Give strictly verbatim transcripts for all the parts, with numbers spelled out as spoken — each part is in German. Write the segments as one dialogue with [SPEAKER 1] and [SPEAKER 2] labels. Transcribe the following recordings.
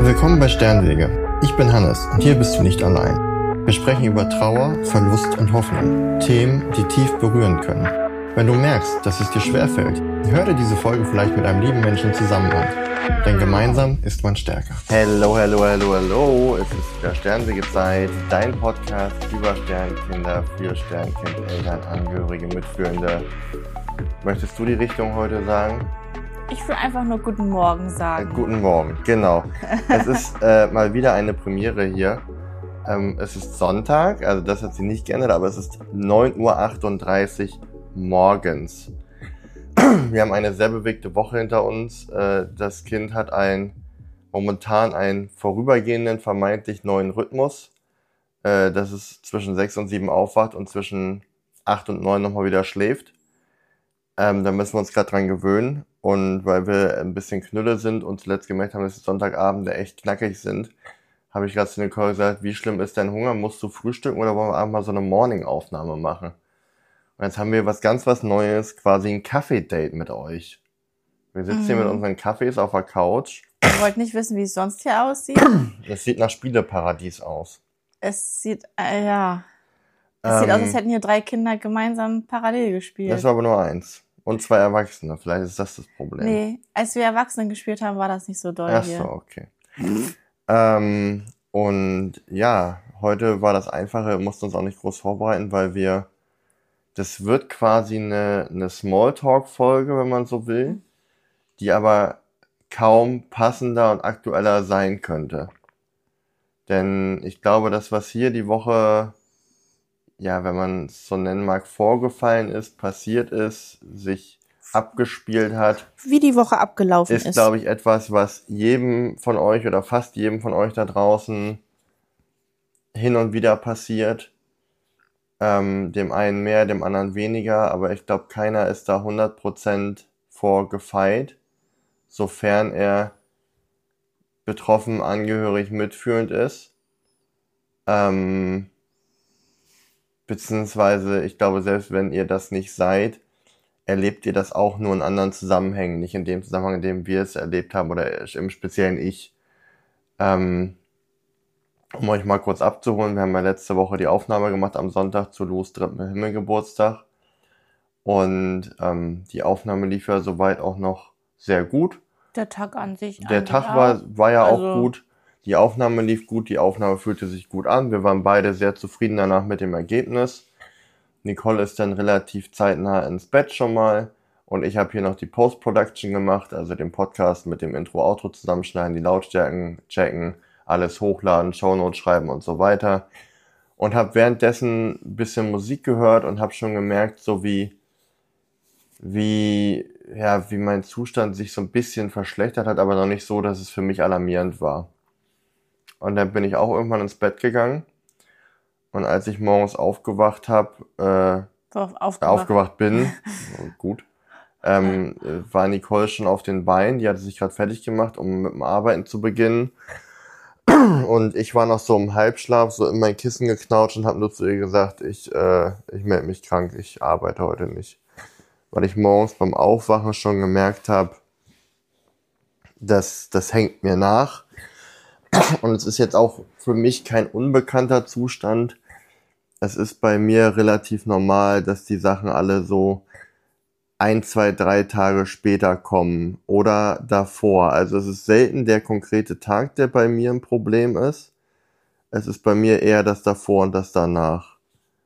[SPEAKER 1] Willkommen bei Sternwege. Ich bin Hannes und hier bist du nicht allein. Wir sprechen über Trauer, Verlust und Hoffnung. Themen, die tief berühren können. Wenn du merkst, dass es dir schwerfällt, hör dir diese Folge vielleicht mit einem lieben Menschen zusammen an. Denn gemeinsam ist man stärker.
[SPEAKER 2] Hello, hello, hello, hello. Es ist wieder Sternwege-Zeit. Dein Podcast über Sternkinder, für Sternkind-Eltern, Angehörige, Mitführende. Möchtest du die Richtung heute sagen?
[SPEAKER 3] Ich will einfach nur Guten Morgen sagen.
[SPEAKER 2] Äh, guten Morgen, genau. Es ist äh, mal wieder eine Premiere hier. Ähm, es ist Sonntag, also das hat sich nicht geändert, aber es ist neun Uhr achtunddreißig morgens. Wir haben eine sehr bewegte Woche hinter uns. Äh, das Kind hat ein, momentan einen vorübergehenden, vermeintlich neuen Rhythmus, äh, dass es zwischen sechs und sieben aufwacht und zwischen acht und neun nochmal wieder schläft. Ähm, da müssen wir uns gerade dran gewöhnen. Und weil wir ein bisschen Knülle sind und zuletzt gemerkt haben, dass die Sonntagabende echt knackig sind, habe ich gerade zu Nicole gesagt, wie schlimm ist dein Hunger? Musst du frühstücken oder wollen wir einfach mal so eine Morning-Aufnahme machen? Und jetzt haben wir was ganz was Neues, quasi ein Kaffee-Date mit euch. Wir sitzen mhm. hier mit unseren Kaffees auf der Couch.
[SPEAKER 3] Ihr wollt nicht wissen, wie es sonst hier aussieht?
[SPEAKER 2] Es sieht nach Spieleparadies aus.
[SPEAKER 3] Es sieht, äh, ja... Es
[SPEAKER 2] ähm,
[SPEAKER 3] sieht aus, als hätten hier drei Kinder gemeinsam parallel gespielt.
[SPEAKER 2] Das war aber nur eins. Und zwei Erwachsene. Vielleicht ist das das Problem.
[SPEAKER 3] Nee, als wir Erwachsene gespielt haben, war das nicht so doll
[SPEAKER 2] Ach
[SPEAKER 3] hier.
[SPEAKER 2] so, okay. ähm, und ja, heute war das Einfache, wir mussten uns auch nicht groß vorbereiten, weil wir, das wird quasi eine, eine Smalltalk-Folge, wenn man so will, die aber kaum passender und aktueller sein könnte. Denn ich glaube, das, was hier die Woche, ja, wenn man es so nennen mag, vorgefallen ist, passiert ist, sich abgespielt hat.
[SPEAKER 3] Wie die Woche abgelaufen ist.
[SPEAKER 2] Ist, glaube ich, etwas, was jedem von euch oder fast jedem von euch da draußen hin und wieder passiert. Ähm, dem einen mehr, dem anderen weniger, aber ich glaube, keiner ist da hundert Prozent vor gefeit, sofern er betroffen, angehörig, mitfühlend ist. Ähm, beziehungsweise, ich glaube, selbst wenn ihr das nicht seid, erlebt ihr das auch nur in anderen Zusammenhängen, nicht in dem Zusammenhang, in dem wir es erlebt haben oder im speziellen Ich. Ähm, um euch mal kurz abzuholen, wir haben ja letzte Woche die Aufnahme gemacht am Sonntag zu Lu's dritten Himmelgeburtstag und ähm, die Aufnahme lief ja soweit auch noch sehr gut.
[SPEAKER 3] Der Tag an sich.
[SPEAKER 2] Der Tag war, war ja
[SPEAKER 3] also
[SPEAKER 2] auch gut. Die Aufnahme lief gut, die Aufnahme fühlte sich gut an. Wir waren beide sehr zufrieden danach mit dem Ergebnis. Nicole ist dann relativ zeitnah ins Bett schon mal und ich habe hier noch die Post-Production gemacht, also den Podcast mit dem Intro-Outro zusammenschneiden, die Lautstärken checken, alles hochladen, Shownotes schreiben und so weiter. Und habe währenddessen ein bisschen Musik gehört und habe schon gemerkt, so wie, wie, ja, wie mein Zustand sich so ein bisschen verschlechtert hat, aber noch nicht so, dass es für mich alarmierend war. Und dann bin ich auch irgendwann ins Bett gegangen. Und als ich morgens aufgewacht habe, äh,
[SPEAKER 3] aufgewacht.
[SPEAKER 2] aufgewacht bin, gut, ähm, war Nicole schon auf den Beinen. Die hatte sich gerade fertig gemacht, um mit dem Arbeiten zu beginnen. Und ich war noch so im Halbschlaf, so in mein Kissen geknautscht und habe nur zu ihr gesagt, ich, äh, ich melde mich krank, ich arbeite heute nicht. Weil ich morgens beim Aufwachen schon gemerkt habe, dass das hängt mir nach. Und es ist jetzt auch für mich kein unbekannter Zustand. Es ist bei mir relativ normal, dass die Sachen alle so ein, zwei, drei Tage später kommen oder davor. Also es ist selten der konkrete Tag, der bei mir ein Problem ist. Es ist bei mir eher das davor und das danach.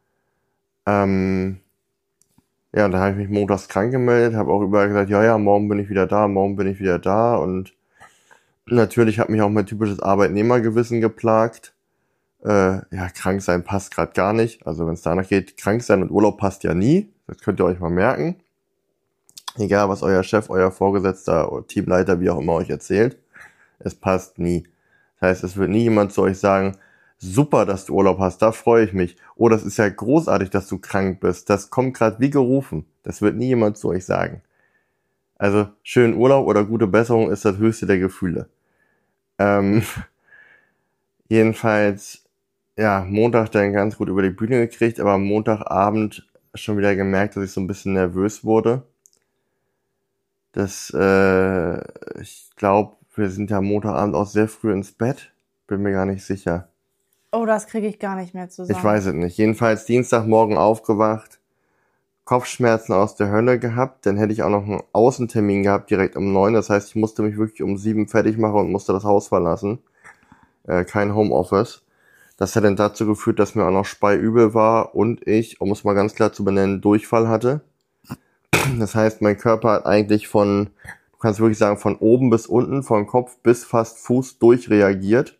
[SPEAKER 2] Ähm, ja, und da habe ich mich montags krank gemeldet, habe auch überall gesagt, ja, ja, morgen bin ich wieder da, morgen bin ich wieder da und natürlich hat mich auch mein typisches Arbeitnehmergewissen geplagt. Äh, ja, krank sein passt gerade gar nicht. Also wenn es danach geht, krank sein und Urlaub passt ja nie. Das könnt ihr euch mal merken. Egal, was euer Chef, euer Vorgesetzter, Teamleiter, wie auch immer euch erzählt. Es passt nie. Das heißt, es wird nie jemand zu euch sagen, super, dass du Urlaub hast, da freue ich mich. Oh, das ist ja großartig, dass du krank bist. Das kommt gerade wie gerufen. Das wird nie jemand zu euch sagen. Also schönen Urlaub oder gute Besserung ist das höchste der Gefühle. Ähm, jedenfalls, ja, Montag dann ganz gut über die Bühne gekriegt, aber am Montagabend schon wieder gemerkt, dass ich so ein bisschen nervös wurde. Das, äh, ich glaube, wir sind ja am Montagabend auch sehr früh ins Bett. Bin mir gar nicht sicher.
[SPEAKER 3] Oh, das kriege ich gar nicht mehr zusammen.
[SPEAKER 2] Ich weiß es nicht. Jedenfalls Dienstagmorgen aufgewacht, Kopfschmerzen aus der Hölle gehabt. Dann hätte ich auch noch einen Außentermin gehabt, direkt um neun. Das heißt, ich musste mich wirklich um sieben fertig machen und musste das Haus verlassen. Äh, kein Homeoffice. Das hat dann dazu geführt, dass mir auch noch speiübel war und ich, um es mal ganz klar zu benennen, Durchfall hatte. Das heißt, mein Körper hat eigentlich von, du kannst wirklich sagen, von oben bis unten, von Kopf bis fast Fuß durchreagiert.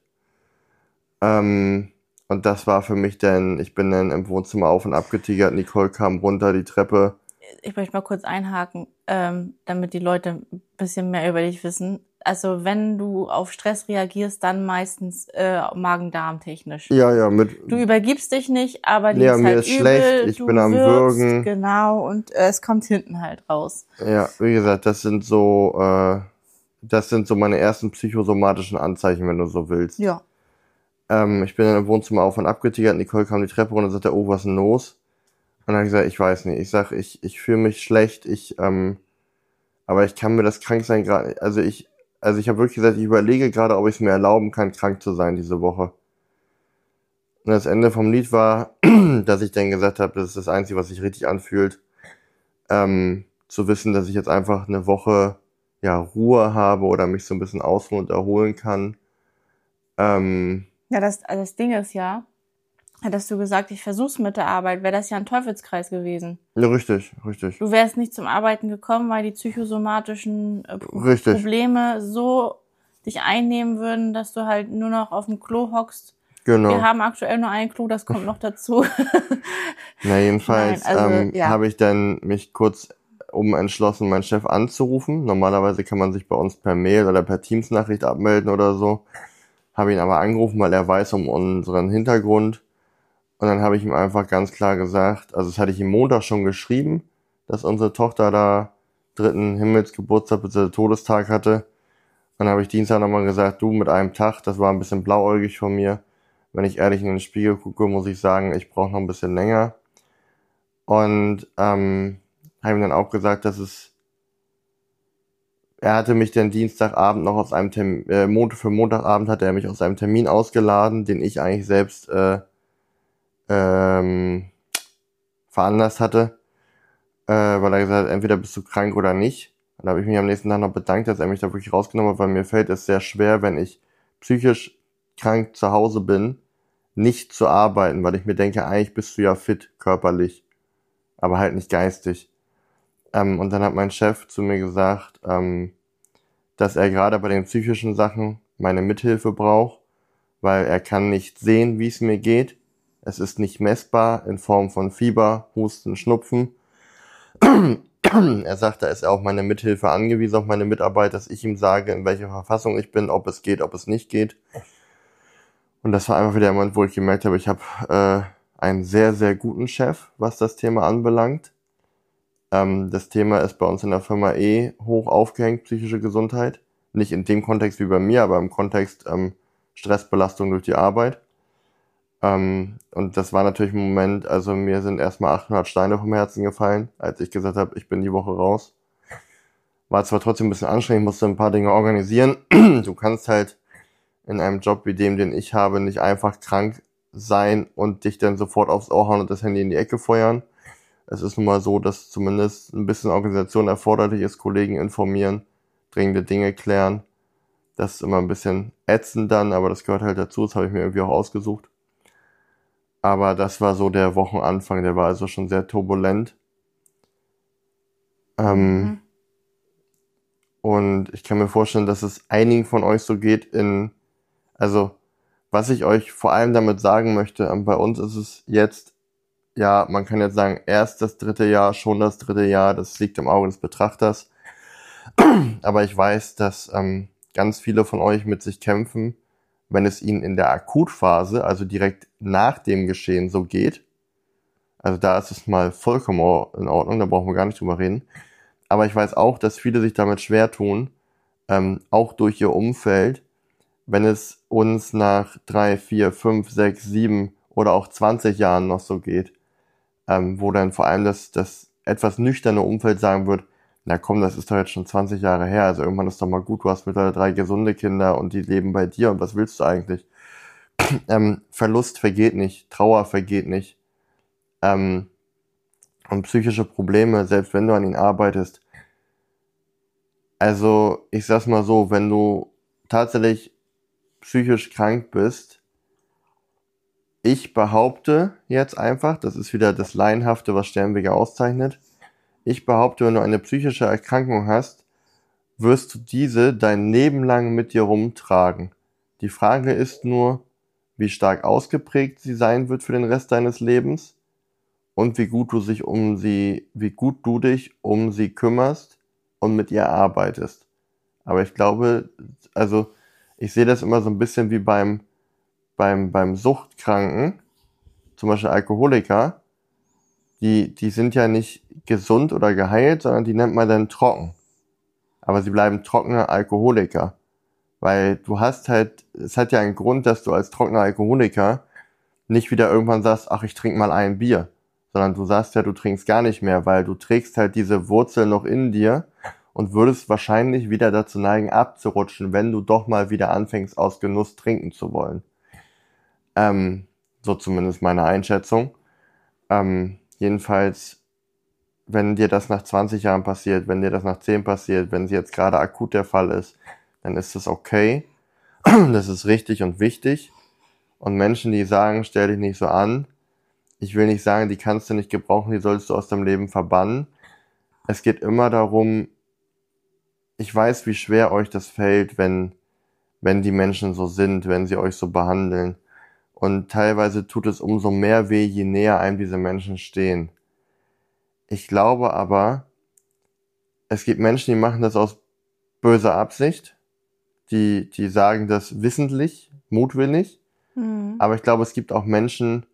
[SPEAKER 2] Ähm, und das war für mich dann, ich bin dann im Wohnzimmer auf und ab getigert, Nicole kam runter die Treppe.
[SPEAKER 3] Ich möchte mal kurz einhaken, ähm, damit die Leute ein bisschen mehr über dich wissen. Also wenn du auf Stress reagierst, dann meistens äh, Magen-Darm-technisch.
[SPEAKER 2] Ja, ja, mit.
[SPEAKER 3] Du übergibst dich nicht, aber dir
[SPEAKER 2] Ja,
[SPEAKER 3] ist
[SPEAKER 2] mir
[SPEAKER 3] halt
[SPEAKER 2] ist
[SPEAKER 3] übel,
[SPEAKER 2] schlecht, ich
[SPEAKER 3] du
[SPEAKER 2] bin am
[SPEAKER 3] wirkst,
[SPEAKER 2] Würgen.
[SPEAKER 3] Genau, und äh, es kommt hinten halt raus.
[SPEAKER 2] Ja, wie gesagt, das sind so, äh, das sind so meine ersten psychosomatischen Anzeichen, wenn du so willst.
[SPEAKER 3] Ja.
[SPEAKER 2] Ähm, ich bin dann im Wohnzimmer auf und ab getigert, Nicole kam die Treppe runter und sagte, oh, was ist denn los? Und dann habe ich gesagt, ich weiß nicht. Ich sag, ich, ich fühle mich schlecht, ich, ähm, aber ich kann mir das Kranksein gerade, also ich, also ich habe wirklich gesagt, ich überlege gerade, ob ich es mir erlauben kann, krank zu sein diese Woche. Und das Ende vom Lied war, dass ich dann gesagt habe, das ist das Einzige, was sich richtig anfühlt, ähm, zu wissen, dass ich jetzt einfach eine Woche, ja, Ruhe habe oder mich so ein bisschen ausruhen und erholen kann. Ähm,
[SPEAKER 3] Ja, das, also das Ding ist ja, hättest du gesagt, ich versuch's mit der Arbeit, wäre das ja ein Teufelskreis gewesen.
[SPEAKER 2] ja, richtig, richtig.
[SPEAKER 3] Du wärst nicht zum Arbeiten gekommen, weil die psychosomatischen äh, Pro-
[SPEAKER 2] Richtig.
[SPEAKER 3] Probleme so dich einnehmen würden, dass du halt nur noch auf dem Klo hockst.
[SPEAKER 2] Genau.
[SPEAKER 3] Wir haben aktuell nur ein Klo, das kommt noch dazu.
[SPEAKER 2] Na, jedenfalls
[SPEAKER 3] Nein, also,
[SPEAKER 2] ähm,
[SPEAKER 3] ja.
[SPEAKER 2] habe ich dann mich kurz um entschlossen, meinen Chef anzurufen. Normalerweise kann man sich bei uns per Mail oder per Teams-Nachricht abmelden oder so. Habe ihn aber angerufen, weil er weiß um unseren Hintergrund. Und dann habe ich ihm einfach ganz klar gesagt, also das hatte ich ihm Montag schon geschrieben, dass unsere Tochter da dritten Himmelsgeburtstag bzw. Todestag hatte. Und dann habe ich Dienstag nochmal gesagt, du, mit einem Tag, das war ein bisschen blauäugig von mir. Wenn ich ehrlich in den Spiegel gucke, muss ich sagen, ich brauche noch ein bisschen länger. Und ähm, habe ihm dann auch gesagt, dass es, er hatte mich den Dienstagabend noch aus einem Termin, äh, Montag für Montagabend hatte er mich aus einem Termin ausgeladen, den ich eigentlich selbst äh, ähm, veranlasst hatte, äh, weil er gesagt hat, entweder bist du krank oder nicht. Und da habe ich mich am nächsten Tag noch bedankt, dass er mich da wirklich rausgenommen hat, weil mir fällt es sehr schwer, wenn ich psychisch krank zu Hause bin, nicht zu arbeiten, weil ich mir denke, eigentlich bist du ja fit, körperlich, aber halt nicht geistig. Ähm, und dann hat mein Chef zu mir gesagt, ähm, dass er gerade bei den psychischen Sachen meine Mithilfe braucht, weil er kann nicht sehen, wie es mir geht. Es ist nicht messbar in Form von Fieber, Husten, Schnupfen. Er sagt, da ist er auf meine Mithilfe angewiesen, auf meine Mitarbeit, dass ich ihm sage, in welcher Verfassung ich bin, ob es geht, ob es nicht geht. Und das war einfach wieder der Moment, wo ich gemerkt habe, ich habe äh, einen sehr, sehr guten Chef, was das Thema anbelangt. Ähm, das Thema ist bei uns in der Firma eh hoch aufgehängt, psychische Gesundheit. Nicht in dem Kontext wie bei mir, aber im Kontext ähm, Stressbelastung durch die Arbeit. Ähm, und das war natürlich ein Moment, also mir sind erstmal achthundert Steine vom Herzen gefallen, als ich gesagt habe, ich bin die Woche raus. War zwar trotzdem ein bisschen anstrengend, ich musste ein paar Dinge organisieren. Du kannst halt in einem Job wie dem, den ich habe, nicht einfach krank sein und dich dann sofort aufs Ohr hauen und das Handy in die Ecke feuern. Es ist nun mal so, dass zumindest ein bisschen Organisation erforderlich ist, Kollegen informieren, dringende Dinge klären. Das ist immer ein bisschen ätzend dann, aber das gehört halt dazu, das habe ich mir irgendwie auch ausgesucht. Aber das war so der Wochenanfang, der war also schon sehr turbulent. Ähm,
[SPEAKER 3] Mhm.
[SPEAKER 2] Und ich kann mir vorstellen, dass es einigen von euch so geht in, also was ich euch vor allem damit sagen möchte, ähm, bei uns ist es jetzt, ja, man kann jetzt sagen, erst das dritte Jahr, schon das dritte Jahr, das liegt im Auge des Betrachters. Aber ich weiß, dass ähm, ganz viele von euch mit sich kämpfen, wenn es ihnen in der Akutphase, also direkt nach dem Geschehen so geht. Also da ist es mal vollkommen in Ordnung, da brauchen wir gar nicht drüber reden. Aber ich weiß auch, dass viele sich damit schwer tun, ähm, auch durch ihr Umfeld, wenn es uns nach drei, vier, fünf, sechs, sieben oder auch zwanzig Jahren noch so geht, ähm, wo dann vor allem das, das etwas nüchterne Umfeld sagen wird, na komm, das ist doch jetzt schon zwanzig Jahre her, also irgendwann ist doch mal gut, du hast mittlerweile drei gesunde Kinder und die leben bei dir und was willst du eigentlich? ähm, Verlust vergeht nicht, Trauer vergeht nicht. Ähm, und psychische Probleme, selbst wenn du an ihnen arbeitest. Also, ich sag's mal so, wenn du tatsächlich psychisch krank bist, ich behaupte jetzt einfach, das ist wieder das Laienhafte, was Sternberger auszeichnet, ich behaupte, wenn du eine psychische Erkrankung hast, wirst du diese dein Leben lang mit dir rumtragen. Die Frage ist nur, wie stark ausgeprägt sie sein wird für den Rest deines Lebens und wie gut du sich um sie, wie gut du dich um sie kümmerst und mit ihr arbeitest. Aber ich glaube, also ich sehe das immer so ein bisschen wie beim beim beim Suchtkranken, zum Beispiel Alkoholiker, die die sind ja nicht gesund oder geheilt, sondern die nennt man dann trocken. Aber sie bleiben trockene Alkoholiker, weil du hast halt, es hat ja einen Grund, dass du als trockener Alkoholiker nicht wieder irgendwann sagst, ach, ich trinke mal ein Bier, sondern du sagst ja, du trinkst gar nicht mehr, weil du trägst halt diese Wurzel noch in dir und würdest wahrscheinlich wieder dazu neigen, abzurutschen, wenn du doch mal wieder anfängst, aus Genuss trinken zu wollen. Ähm, so zumindest meine Einschätzung. Ähm, jedenfalls, wenn dir das nach zwanzig Jahren passiert, wenn dir das nach zehn passiert, wenn es jetzt gerade akut der Fall ist, dann ist das okay. Das ist richtig und wichtig. Und Menschen, die sagen, stell dich nicht so an, ich will nicht sagen, die kannst du nicht gebrauchen, die sollst du aus deinem Leben verbannen. Es geht immer darum, ich weiß, wie schwer euch das fällt, wenn, wenn die Menschen so sind, wenn sie euch so behandeln. Und teilweise tut es umso mehr weh, je näher einem diese Menschen stehen. Ich glaube aber, es gibt Menschen, die machen das aus böser Absicht. Die, die sagen das wissentlich, mutwillig.
[SPEAKER 3] Mhm.
[SPEAKER 2] Aber ich glaube, es gibt auch Menschen,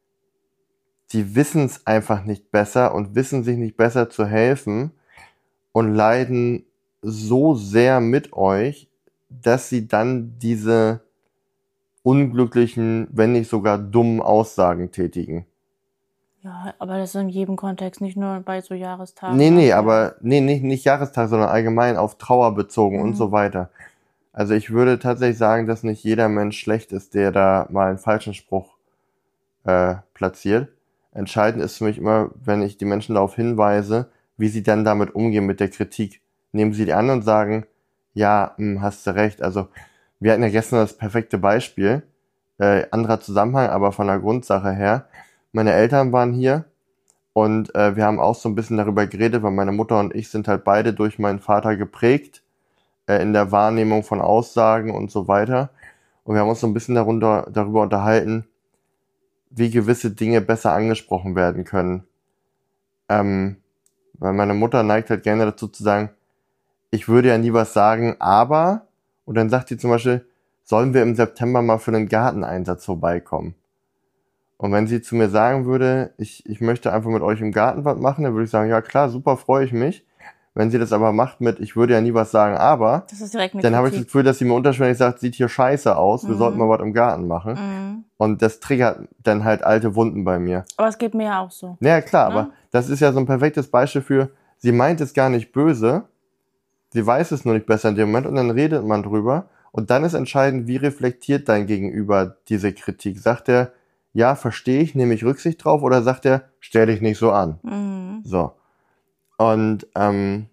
[SPEAKER 2] die wissen es einfach nicht besser und wissen sich nicht besser zu helfen und leiden so sehr mit euch, dass sie dann diese unglücklichen, wenn nicht sogar dummen Aussagen tätigen.
[SPEAKER 3] Ja, aber das ist in jedem Kontext, nicht nur bei so Jahrestagen.
[SPEAKER 2] Nee, nee,
[SPEAKER 3] ja.
[SPEAKER 2] aber nee, nicht, nicht Jahrestag, sondern allgemein auf Trauer bezogen
[SPEAKER 3] Mhm.
[SPEAKER 2] und so weiter. Also ich würde tatsächlich sagen, dass nicht jeder Mensch schlecht ist, der da mal einen falschen Spruch äh, platziert. Entscheidend ist für mich immer, wenn ich die Menschen darauf hinweise, wie sie dann damit umgehen mit der Kritik. Nehmen sie die an und sagen, ja, mh, hast du recht. Also wir hatten ja gestern das perfekte Beispiel, äh, anderer Zusammenhang, aber von der Grundsache her. Meine Eltern waren hier und äh, wir haben auch so ein bisschen darüber geredet, weil meine Mutter und ich sind halt beide durch meinen Vater geprägt, äh, in der Wahrnehmung von Aussagen und so weiter. Und wir haben uns so ein bisschen darunter, darüber unterhalten, wie gewisse Dinge besser angesprochen werden können. Ähm, weil meine Mutter neigt halt gerne dazu zu sagen, ich würde ja nie was sagen, aber, und dann sagt sie zum Beispiel, sollen wir im September mal für einen Garteneinsatz vorbeikommen? Und wenn sie zu mir sagen würde, ich, ich möchte einfach mit euch im Garten was machen, dann würde ich sagen, ja klar, super, freue ich mich. Wenn sie das aber macht mit, ich würde ja nie was sagen, aber,
[SPEAKER 3] Das ist direkt eine
[SPEAKER 2] dann habe ich das
[SPEAKER 3] Kritik.
[SPEAKER 2] Gefühl, dass sie mir unterschwellig sagt, sieht hier scheiße aus, wir
[SPEAKER 3] Mhm.
[SPEAKER 2] sollten mal was im Garten machen.
[SPEAKER 3] Mhm.
[SPEAKER 2] Und das triggert dann halt alte Wunden bei mir.
[SPEAKER 3] Aber es geht mir ja auch so.
[SPEAKER 2] Naja, klar,
[SPEAKER 3] Ne?
[SPEAKER 2] aber das ist ja so ein perfektes Beispiel für, sie meint es gar nicht böse, sie weiß es nur nicht besser in dem Moment und dann redet man drüber und dann ist entscheidend, wie reflektiert dein Gegenüber diese Kritik. Sagt er, ja, verstehe ich, nehme ich Rücksicht drauf oder sagt er, stell dich nicht so an.
[SPEAKER 3] Mhm.
[SPEAKER 2] So. Und ähm,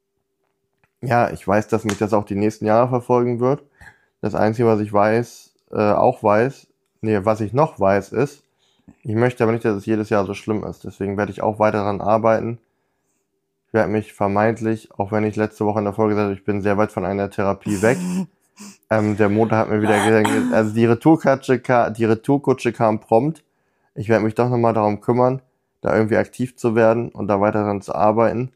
[SPEAKER 2] ja, ich weiß, dass mich das auch die nächsten Jahre verfolgen wird. Das Einzige, was ich weiß, äh, auch weiß, nee, was ich noch weiß, ist, ich möchte aber nicht, dass es jedes Jahr so schlimm ist. Deswegen werde ich auch weiter daran arbeiten. Ich werde mich vermeintlich, auch wenn ich letzte Woche in der Folge gesagt habe, ich bin sehr weit von einer Therapie weg. ähm, der Montag hat mir wieder gesagt, also die Retourkutsche, ka- die Retourkutsche kam prompt. Ich werde mich doch nochmal darum kümmern, da irgendwie aktiv zu werden und da weiter daran zu arbeiten.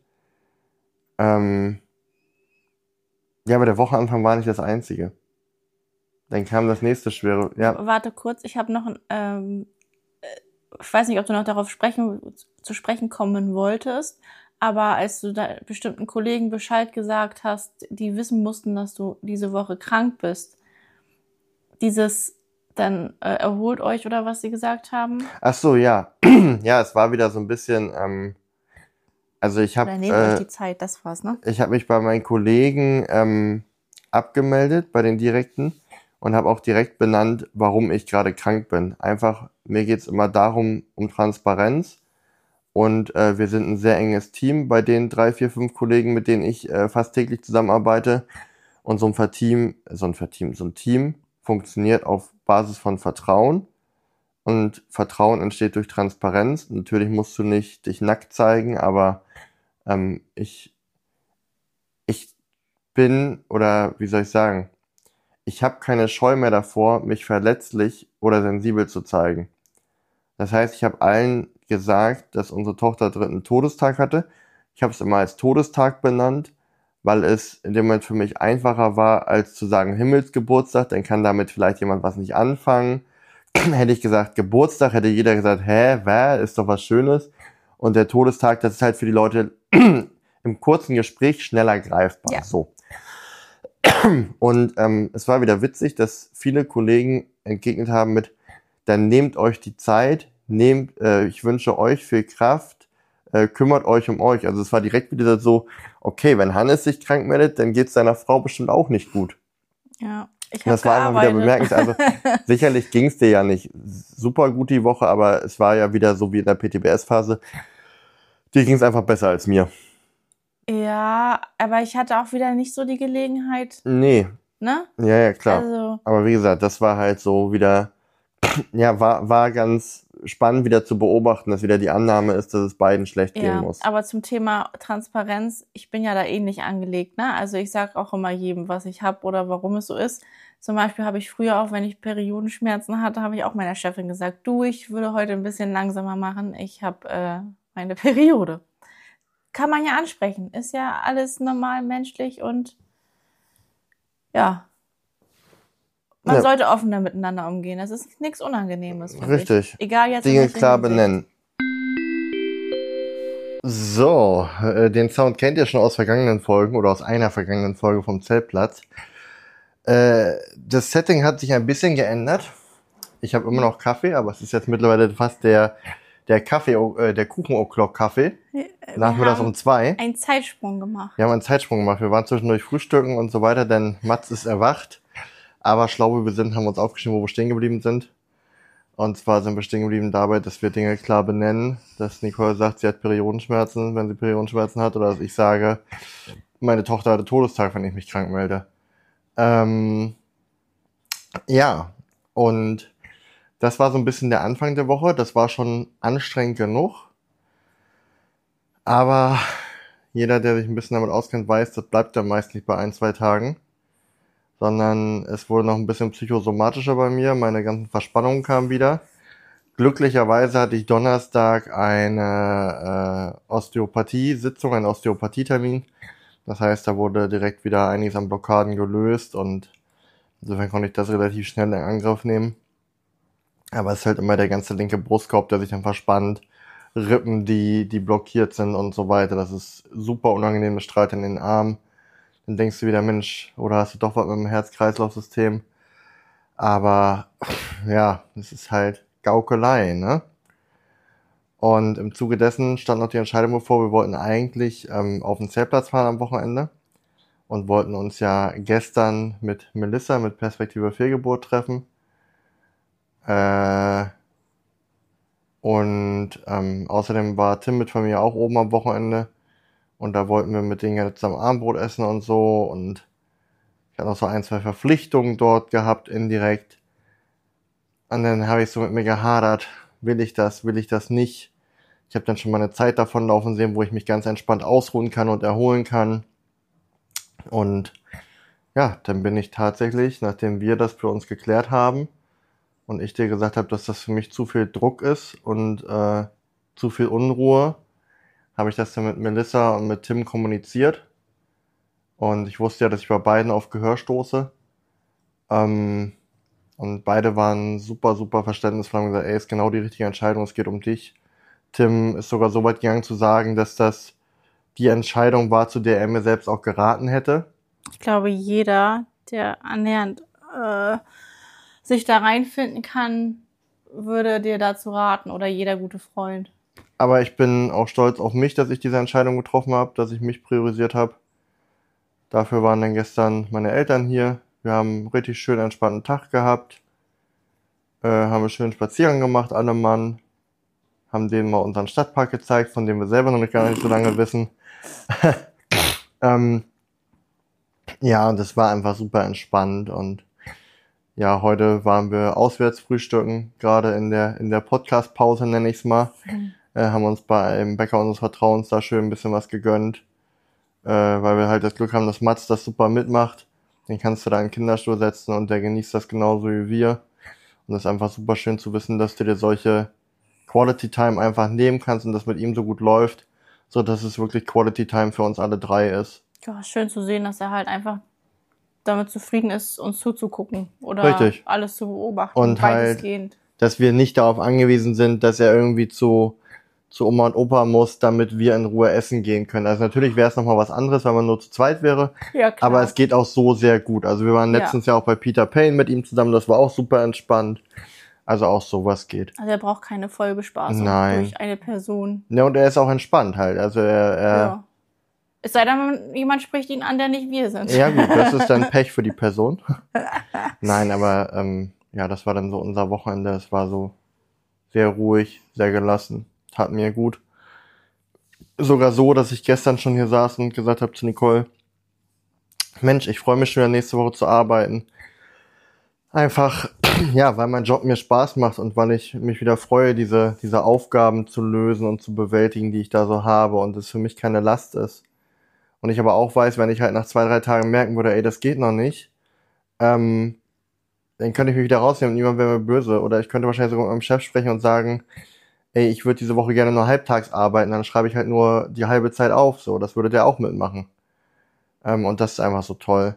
[SPEAKER 2] Ähm, ja, aber der Wochenanfang war nicht das Einzige. Dann kam das nächste Schwere. Ja,
[SPEAKER 3] Warte kurz, ich habe noch ein, ähm, äh, ich weiß nicht, ob du noch darauf sprechen, zu sprechen kommen wolltest, aber als du da bestimmten Kollegen Bescheid gesagt hast, die wissen mussten, dass du diese Woche krank bist, dieses dann äh, erholt euch oder was sie gesagt haben?
[SPEAKER 2] ach so, ja. Ja, es war wieder so ein bisschen, ähm, Also ich habe
[SPEAKER 3] Oder nehmt
[SPEAKER 2] äh,
[SPEAKER 3] euch die Zeit, das war's, ne?
[SPEAKER 2] ich habe mich bei meinen Kollegen ähm, abgemeldet, bei den Direkten, und habe auch direkt benannt, warum ich gerade krank bin. Einfach, mir geht's immer darum, um Transparenz. Und äh, wir sind ein sehr enges Team bei den drei, vier, fünf Kollegen, mit denen ich äh, fast täglich zusammenarbeite. Und so ein Verteam, so ein Verteam, so ein Team funktioniert auf Basis von Vertrauen. Und Vertrauen entsteht durch Transparenz. Natürlich musst du nicht dich nackt zeigen, aber ähm, ich, ich bin, oder wie soll ich sagen, ich habe keine Scheu mehr davor, mich verletzlich oder sensibel zu zeigen. Das heißt, ich habe allen gesagt, dass unsere Tochter dritten Todestag hatte. Ich habe es immer als Todestag benannt, weil es in dem Moment für mich einfacher war, als zu sagen Himmelsgeburtstag, dann kann damit vielleicht jemand was nicht anfangen. Hätte ich gesagt Geburtstag, hätte jeder gesagt, hä, wer, ist doch was Schönes. Und der Todestag, das ist halt für die Leute im kurzen Gespräch schneller greifbar.
[SPEAKER 3] Ja.
[SPEAKER 2] So. Und ähm, es war wieder witzig, dass viele Kollegen entgegnet haben mit, dann nehmt euch die Zeit, nehmt, äh, ich wünsche euch viel Kraft, äh, kümmert euch um euch. Also es war direkt wieder so, okay, wenn Hannes sich krank meldet, dann geht's seiner Frau bestimmt auch nicht gut.
[SPEAKER 3] Ja, ich
[SPEAKER 2] Und das war einfach wieder bemerkenswert. Also sicherlich ging's dir ja nicht super gut die Woche, aber es war ja wieder so wie in der P T B S-Phase. Dir ging's einfach besser als mir.
[SPEAKER 3] Ja, aber ich hatte auch wieder nicht so die Gelegenheit,
[SPEAKER 2] Nee,
[SPEAKER 3] ne?
[SPEAKER 2] ja, ja, klar.
[SPEAKER 3] Also,
[SPEAKER 2] Aber wie gesagt, das war halt so wieder, ja, war, war ganz spannend wieder zu beobachten, dass wieder die Annahme ist, dass es beiden schlecht gehen
[SPEAKER 3] ja,
[SPEAKER 2] muss.
[SPEAKER 3] aber zum Thema Transparenz, ich bin ja da ähnlich angelegt, ne? Also ich sag auch immer jedem, was ich hab oder warum es so ist. Zum Beispiel habe ich früher auch, wenn ich Periodenschmerzen hatte, habe ich auch meiner Chefin gesagt, du, ich würde heute ein bisschen langsamer machen, ich habe äh, meine Periode. Kann man ja ansprechen, ist ja alles normal, menschlich und ja, man
[SPEAKER 2] Ja.
[SPEAKER 3] sollte offener miteinander umgehen. Das ist nichts Unangenehmes, finde
[SPEAKER 2] Richtig.
[SPEAKER 3] ich. Egal jetzt in
[SPEAKER 2] Dinge
[SPEAKER 3] welcher
[SPEAKER 2] klar
[SPEAKER 3] Hinsicht.
[SPEAKER 2] benennen. So, äh, den Sound kennt ihr schon aus vergangenen Folgen oder aus einer vergangenen Folge vom Zeltplatz. Äh, das Setting hat sich ein bisschen geändert. Ich habe immer noch Kaffee, aber es ist jetzt mittlerweile fast der der Kaffee, äh, der Kuchen-O'Clock-Kaffee. Nachmittags um zwei.
[SPEAKER 3] Einen Zeitsprung gemacht.
[SPEAKER 2] Wir haben einen Zeitsprung gemacht. Wir waren zwischendurch frühstücken und so weiter, denn Mats ist erwacht. Aber schlau wie wir sind, haben wir uns aufgeschrieben, wo wir stehen geblieben sind. Und zwar sind wir stehen geblieben dabei, dass wir Dinge klar benennen. Dass Nicole sagt, sie hat Periodenschmerzen, wenn sie Periodenschmerzen hat. Oder dass ich sage, meine Tochter hatte Todestag, wenn ich mich krank melde. Ähm, ja, und das war so ein bisschen der Anfang der Woche. Das war schon anstrengend genug. Aber jeder, der sich ein bisschen damit auskennt, weiß, das bleibt dann meist nicht bei ein, zwei Tagen. Sondern es wurde noch ein bisschen psychosomatischer bei mir. Meine ganzen Verspannungen kamen wieder. Glücklicherweise hatte ich Donnerstag eine äh, Osteopathie-Sitzung, einen Osteopathietermin. Das heißt, da wurde direkt wieder einiges an Blockaden gelöst und insofern konnte ich das relativ schnell in Angriff nehmen. Aber es ist halt immer der ganze linke Brustkorb, der sich dann verspannt, Rippen, die die blockiert sind und so weiter. Das ist super unangenehm, das strahlt in den Arm. Dann denkst du wieder, Mensch, oder hast du doch was mit dem Herz-Kreislauf-System? Aber ja, es ist halt Gaukelei, ne? Und im Zuge dessen stand noch die Entscheidung bevor, wir wollten eigentlich ähm, auf den Zeltplatz fahren am Wochenende und wollten uns ja gestern mit Melissa, mit Perspektive Fehlgeburt treffen. Äh, und ähm, außerdem war Tim mit Familie auch oben am Wochenende und da wollten wir mit denen ja zusammen Abendbrot essen und so und ich hatte noch so ein, zwei Verpflichtungen dort gehabt, indirekt. Und dann habe ich so mit mir gehadert, will ich das, will ich das nicht. Ich habe dann schon mal eine Zeit davon laufen sehen, wo ich mich ganz entspannt ausruhen kann und erholen kann. Und ja, dann bin ich tatsächlich, nachdem wir das für uns geklärt haben und ich dir gesagt habe, dass das für mich zu viel Druck ist und äh, zu viel Unruhe, habe ich das dann mit Melissa und mit Tim kommuniziert. Und ich wusste ja, dass ich bei beiden auf Gehör stoße. Ähm, und beide waren super, super verständnisvoll und haben gesagt, ey, ist genau die richtige Entscheidung, es geht um dich. Tim ist sogar so weit gegangen zu sagen, dass das die Entscheidung war, zu der er mir selbst auch geraten hätte.
[SPEAKER 3] Ich glaube, jeder, der annähernd äh, sich da reinfinden kann, würde dir dazu raten oder jeder gute Freund.
[SPEAKER 2] Aber ich bin auch stolz auf mich, dass ich diese Entscheidung getroffen habe, dass ich mich priorisiert habe. Dafür waren dann gestern meine Eltern hier. Wir haben einen richtig schön entspannten Tag gehabt. Äh, haben einen schönen Spaziergang gemacht, alle Mann. Haben denen mal unseren Stadtpark gezeigt, von dem wir selber noch nicht gar nicht so lange wissen. ähm, ja, und das war einfach super entspannt. Und ja, heute waren wir auswärts frühstücken, gerade in der in der Podcast-Pause, nenne ich es mal. Mhm. Äh, haben uns bei einem Bäcker unseres Vertrauens da schön ein bisschen was gegönnt. Äh, weil wir halt das Glück haben, dass Mats das super mitmacht. Den kannst du da in den Kinderstuhl setzen und der genießt das genauso wie wir. Und das ist einfach super schön zu wissen, dass du dir solche Quality Time einfach nehmen kannst und das mit ihm so gut läuft, so dass es wirklich Quality Time für uns alle drei ist.
[SPEAKER 3] Ja, schön zu sehen, dass er halt einfach damit zufrieden ist, uns zuzugucken oder
[SPEAKER 2] Richtig.
[SPEAKER 3] Alles zu beobachten.
[SPEAKER 2] Und halt, dass wir nicht darauf angewiesen sind, dass er irgendwie zu zu Oma und Opa muss, damit wir in Ruhe essen gehen können. Also natürlich wäre es nochmal was anderes, wenn man nur zu zweit wäre. Ja, klar. Aber es geht auch so sehr gut. Also wir waren letztens ja, ja auch bei Peter Payne mit ihm zusammen, das war auch super entspannt. Also auch sowas geht.
[SPEAKER 3] Also er braucht keine Vollbespaßung
[SPEAKER 2] Nein.
[SPEAKER 3] durch eine Person.
[SPEAKER 2] Ja, und er ist auch entspannt halt. Also er, er
[SPEAKER 3] ja. Es sei denn, jemand spricht ihn an, der nicht wir sind.
[SPEAKER 2] Ja gut, das ist dann Pech für die Person. Nein, aber ähm, ja, das war dann so unser Wochenende. Es war so sehr ruhig, sehr gelassen. Tat mir gut. Sogar so, dass ich gestern schon hier saß und gesagt habe zu Nicole, Mensch, ich freue mich schon wieder nächste Woche zu arbeiten. Einfach, ja, weil mein Job mir Spaß macht und weil ich mich wieder freue, diese diese Aufgaben zu lösen und zu bewältigen, die ich da so habe und es für mich keine Last ist. Und ich aber auch weiß, wenn ich halt nach zwei, drei Tagen merken würde, ey, das geht noch nicht, ähm, dann könnte ich mich wieder rausnehmen und niemand wäre mir böse. Oder ich könnte wahrscheinlich sogar mit meinem Chef sprechen und sagen, ey, ich würde diese Woche gerne nur halbtags arbeiten, dann schreibe ich halt nur die halbe Zeit auf, so, das würde der auch mitmachen. Ähm, und das ist einfach so toll.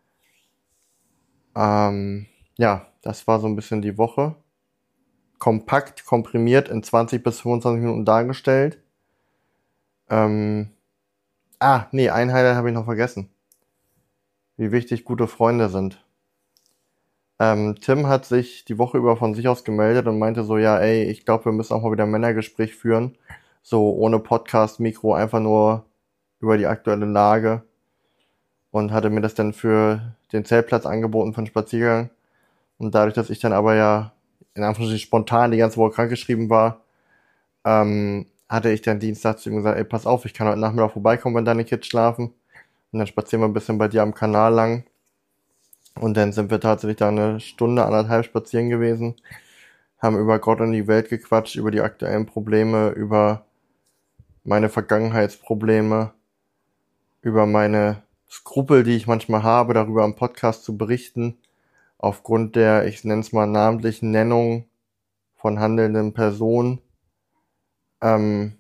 [SPEAKER 2] Ähm, ja, das war so ein bisschen die Woche. Kompakt, komprimiert in zwanzig bis fünfundzwanzig Minuten dargestellt. Ähm, ah, nee, ein Highlight habe ich noch vergessen. Wie wichtig gute Freunde sind. Ähm, Tim hat sich die Woche über von sich aus gemeldet und meinte so, ja, ey, ich glaube, wir müssen auch mal wieder ein Männergespräch führen. So ohne Podcast, Mikro, einfach nur über die aktuelle Lage. Und hatte mir das dann für den Zeltplatz angeboten für einen Spaziergang. Und dadurch, dass ich dann aber ja in Anführungsstrichen spontan die ganze Woche krankgeschrieben war, ähm, hatte ich dann Dienstag zu ihm gesagt, ey, pass auf, ich kann heute Nachmittag vorbeikommen, wenn deine Kids schlafen. Und dann spazieren wir ein bisschen bei dir am Kanal lang. Und dann sind wir tatsächlich da eine Stunde, anderthalb spazieren gewesen, haben über Gott und die Welt gequatscht, über die aktuellen Probleme, über meine Vergangenheitsprobleme, über meine Skrupel, die ich manchmal habe, darüber im Podcast zu berichten, aufgrund der, ich nenne es mal, namentlichen Nennung von handelnden Personen. Ähm,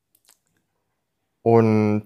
[SPEAKER 2] und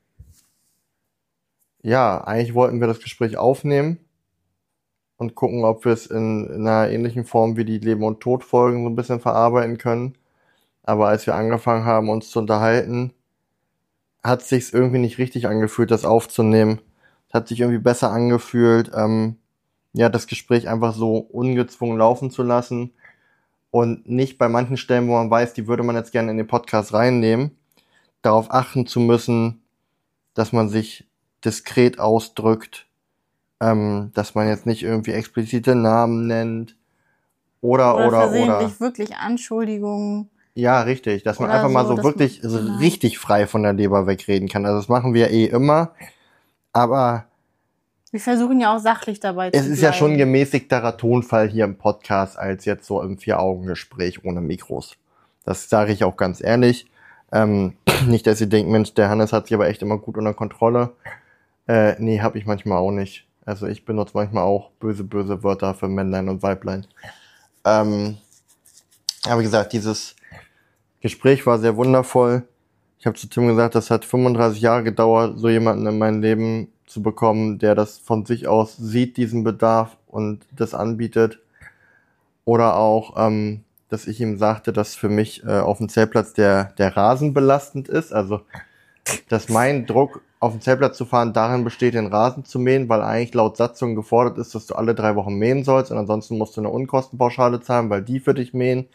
[SPEAKER 2] ja, eigentlich wollten wir das Gespräch aufnehmen und gucken, ob wir es in, in einer ähnlichen Form wie die Leben- und Todfolgen so ein bisschen verarbeiten können. Aber als wir angefangen haben, uns zu unterhalten, hat es sich irgendwie nicht richtig angefühlt, das aufzunehmen. Es hat sich irgendwie besser angefühlt, ähm, ja, das Gespräch einfach so ungezwungen laufen zu lassen und nicht bei manchen Stellen, wo man weiß, die würde man jetzt gerne in den Podcast reinnehmen, darauf achten zu müssen, dass man sich diskret ausdrückt, ähm, dass man jetzt nicht irgendwie explizite Namen nennt oder oder oder
[SPEAKER 3] versehentlich wirklich Anschuldigungen.
[SPEAKER 2] Ja, richtig, dass man einfach mal so, so wirklich man, so genau. richtig frei von der Leber wegreden kann. Also das machen wir eh immer, aber
[SPEAKER 3] wir versuchen ja auch sachlich dabei zu bleiben.
[SPEAKER 2] Es ist ja schon ein gemäßigterer Tonfall hier im Podcast als jetzt so im Vier-Augen-Gespräch ohne Mikros. Das sage ich auch ganz ehrlich. Ähm, nicht, dass ihr denkt, Mensch, der Hannes hat sich aber echt immer gut unter Kontrolle. Äh, nee, hab ich manchmal auch nicht. Also ich benutze manchmal auch böse, böse Wörter für Männlein und Weiblein. Ähm, aber wie gesagt, dieses Gespräch war sehr wundervoll. Ich habe zu Tim gesagt, das hat fünfunddreißig Jahre gedauert, so jemanden in mein Leben zu bekommen, der das von sich aus sieht, diesen Bedarf und das anbietet. Oder auch, ähm, dass ich ihm sagte, dass für mich äh, auf dem Zeltplatz der der Rasen belastend ist. Also, dass mein Druck, auf dem Zeltplatz zu fahren, darin besteht, den Rasen zu mähen, weil eigentlich laut Satzung gefordert ist, dass du alle drei Wochen mähen sollst und ansonsten musst du eine Unkostenpauschale zahlen, weil die für dich mähen,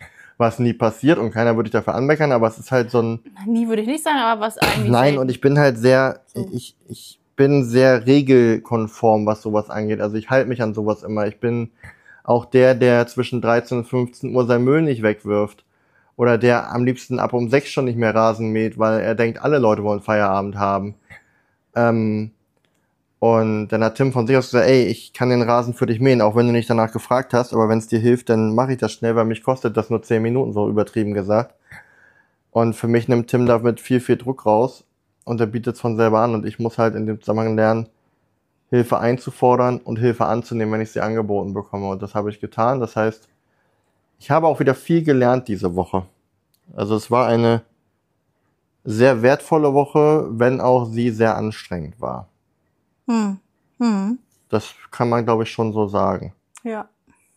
[SPEAKER 2] was nie passiert und keiner würde dich dafür anmeckern, aber es ist halt so ein...
[SPEAKER 3] Nie würde ich nicht sagen, aber was eigentlich...
[SPEAKER 2] Nein,
[SPEAKER 3] selten.
[SPEAKER 2] und ich bin halt sehr,
[SPEAKER 3] So.
[SPEAKER 2] ich, ich bin sehr regelkonform, was sowas angeht. Also ich halte mich an sowas immer. Ich bin auch der, der zwischen dreizehn und fünfzehn Uhr sein Müll nicht wegwirft. Oder der am liebsten ab um sechs schon nicht mehr Rasen mäht, weil er denkt, alle Leute wollen Feierabend haben. Ähm, und dann hat Tim von sich aus gesagt, ey, ich kann den Rasen für dich mähen, auch wenn du nicht danach gefragt hast, aber wenn es dir hilft, dann mache ich das schnell, weil mich kostet das nur zehn Minuten, so übertrieben gesagt. Und für mich nimmt Tim damit viel, viel Druck raus und er bietet es von selber an und ich muss halt in dem Zusammenhang lernen, Hilfe einzufordern und Hilfe anzunehmen, wenn ich sie angeboten bekomme. Und das habe ich getan. Das heißt, ich habe auch wieder viel gelernt diese Woche. Also es war eine sehr wertvolle Woche, wenn auch sie sehr anstrengend war.
[SPEAKER 3] Hm. Hm.
[SPEAKER 2] Das kann man, glaube ich, schon so sagen.
[SPEAKER 3] Ja.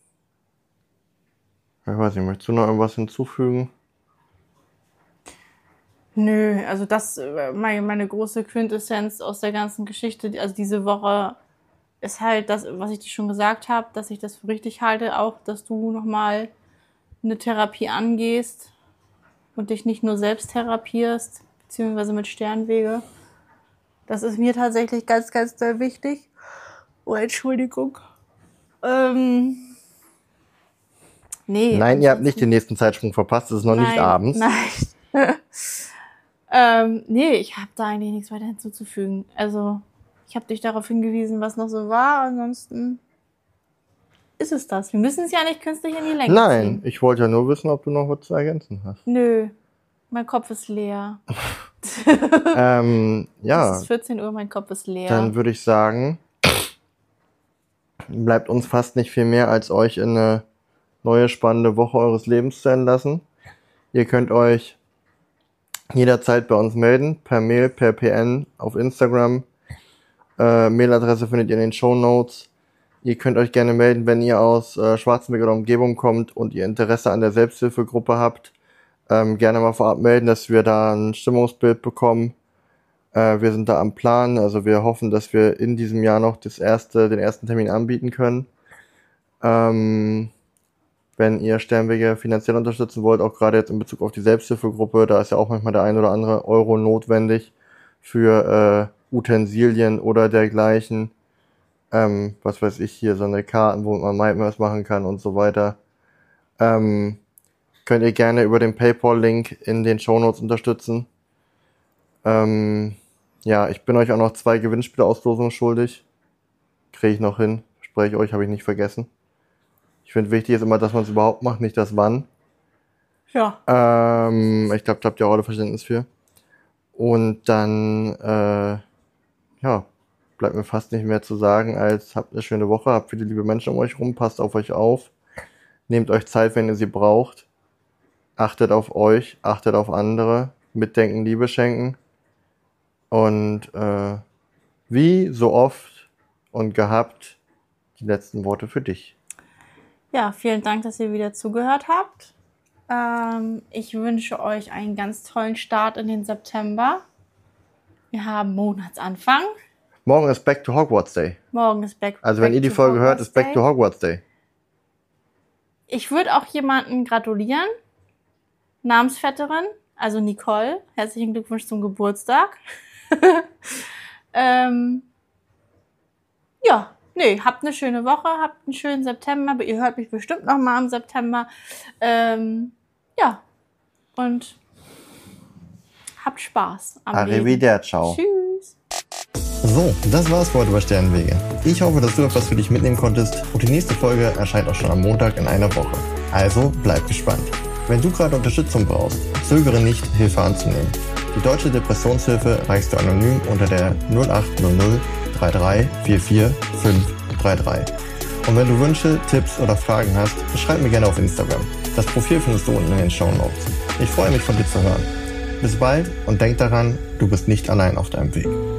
[SPEAKER 2] Ich weiß nicht, möchtest du noch irgendwas hinzufügen?
[SPEAKER 3] Nö, also das, äh, meine, meine große Quintessenz aus der ganzen Geschichte, also diese Woche ist halt das, was ich dir schon gesagt habe, dass ich das für richtig halte, auch, dass du nochmal eine Therapie angehst und dich nicht nur selbst therapierst, beziehungsweise mit Sternwege. Das ist mir tatsächlich ganz, ganz sehr wichtig. Oh, Entschuldigung. Ähm, nee.
[SPEAKER 2] Nein, ihr habt nicht den nächsten Zeitsprung verpasst, es ist noch
[SPEAKER 3] nein,
[SPEAKER 2] nicht abends.
[SPEAKER 3] Nein. ähm, nee, ich habe da eigentlich nichts weiter hinzuzufügen. Also, ich habe dich darauf hingewiesen, was noch so war. Ansonsten ist es das. Wir müssen es ja nicht künstlich in die Länge
[SPEAKER 2] Nein,
[SPEAKER 3] ziehen.
[SPEAKER 2] ich wollte ja nur wissen, ob du noch was zu ergänzen hast.
[SPEAKER 3] Nö, mein Kopf ist leer.
[SPEAKER 2] ähm, ja.
[SPEAKER 3] Es ist vierzehn Uhr, mein Kopf ist leer.
[SPEAKER 2] Dann würde ich sagen, bleibt uns fast nicht viel mehr, als euch in eine neue spannende Woche eures Lebens zu entlassen. Ihr könnt euch jederzeit bei uns melden, per Mail, per P N, auf Instagram. Äh, Mailadresse findet ihr in den Shownotes. Ihr könnt euch gerne melden, wenn ihr aus äh, Schwarzenberg oder Umgebung kommt und ihr Interesse an der Selbsthilfegruppe habt. Ähm, gerne mal vorab melden, dass wir da ein Stimmungsbild bekommen. Äh, wir sind da am Plan, also wir hoffen, dass wir in diesem Jahr noch das erste, den ersten Termin anbieten können. Ähm, wenn ihr Sternwege finanziell unterstützen wollt, auch gerade jetzt in Bezug auf die Selbsthilfegruppe, da ist ja auch manchmal der ein oder andere Euro notwendig für äh, Utensilien oder dergleichen. Ähm, was weiß ich hier, so eine Karten, wo man was machen kann und so weiter. Ähm, könnt ihr gerne über den PayPal-Link in den Shownotes unterstützen. Ähm, ja, ich bin euch auch noch zwei Gewinnspiele-Auslosungen schuldig. Kriege ich noch hin. Verspreche ich euch, habe ich nicht vergessen. Ich finde, wichtig ist immer, dass man es überhaupt macht, nicht das Wann.
[SPEAKER 3] Ja.
[SPEAKER 2] Ähm, ich glaube, da habt ihr auch alle Verständnis für. Und dann, äh, ja, bleibt mir fast nicht mehr zu sagen, als habt eine schöne Woche, habt viele liebe Menschen um euch rum, passt auf euch auf, nehmt euch Zeit, wenn ihr sie braucht, achtet auf euch, achtet auf andere, mitdenken, Liebe schenken und äh, wie so oft und gehabt die letzten Worte für dich.
[SPEAKER 3] Ja, vielen Dank, dass ihr wieder zugehört habt. Ähm, ich wünsche euch einen ganz tollen Start in den September. Wir haben Monatsanfang.
[SPEAKER 2] Morgen ist Back to Hogwarts Day.
[SPEAKER 3] Morgen ist Back,
[SPEAKER 2] Also wenn
[SPEAKER 3] back
[SPEAKER 2] ihr die
[SPEAKER 3] to
[SPEAKER 2] Folge hört,
[SPEAKER 3] Hogwarts
[SPEAKER 2] ist Back
[SPEAKER 3] Day.
[SPEAKER 2] to Hogwarts Day.
[SPEAKER 3] Ich würde auch jemanden gratulieren. Namensvetterin, also Nicole. Herzlichen Glückwunsch zum Geburtstag. ähm, ja, nee, habt eine schöne Woche, habt einen schönen September. Aber ihr hört mich bestimmt noch mal im September. Ähm, ja, und habt Spaß am Leben.
[SPEAKER 2] Arrivederci.
[SPEAKER 3] Tschüss.
[SPEAKER 1] So, das war's für heute bei Sternwege. Ich hoffe, dass du etwas für dich mitnehmen konntest und die nächste Folge erscheint auch schon am Montag in einer Woche. Also bleib gespannt. Wenn du gerade Unterstützung brauchst, zögere nicht, Hilfe anzunehmen. Die Deutsche Depressionshilfe erreichst du anonym unter der null acht null null drei drei vier vier fünf drei drei. Und wenn du Wünsche, Tipps oder Fragen hast, schreib mir gerne auf Instagram. Das Profil findest du unten in den Shownotes. Ich freue mich, von dir zu hören. Bis bald und denk daran, du bist nicht allein auf deinem Weg.